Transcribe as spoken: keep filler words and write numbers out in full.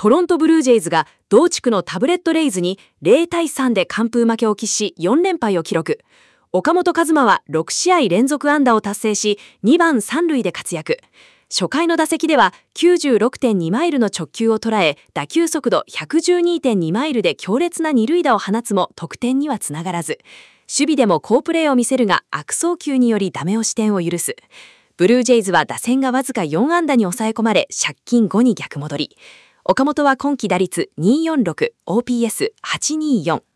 トロントブルージェイズが同地区のタブレットレイズにゼロたいさんで完封負けを喫しよんれんぱいを記録。岡本和真はろくしあい連続安打を達成しにばんさんるいで活躍。初回の打席では きゅうじゅうろくてんにマイルの直球を捉え、打球速度 ひゃくじゅうにてんにマイルで強烈な二塁打を放つも得点にはつながらず、守備でも好プレーを見せるが悪送球によりダメ押し点を許す。ブルージェイズは打線がわずかよんあんだに抑え込まれ借金ごに逆戻り。岡本は今季打率にてんよんろく、オーピーエスはちてんにじゅうよん。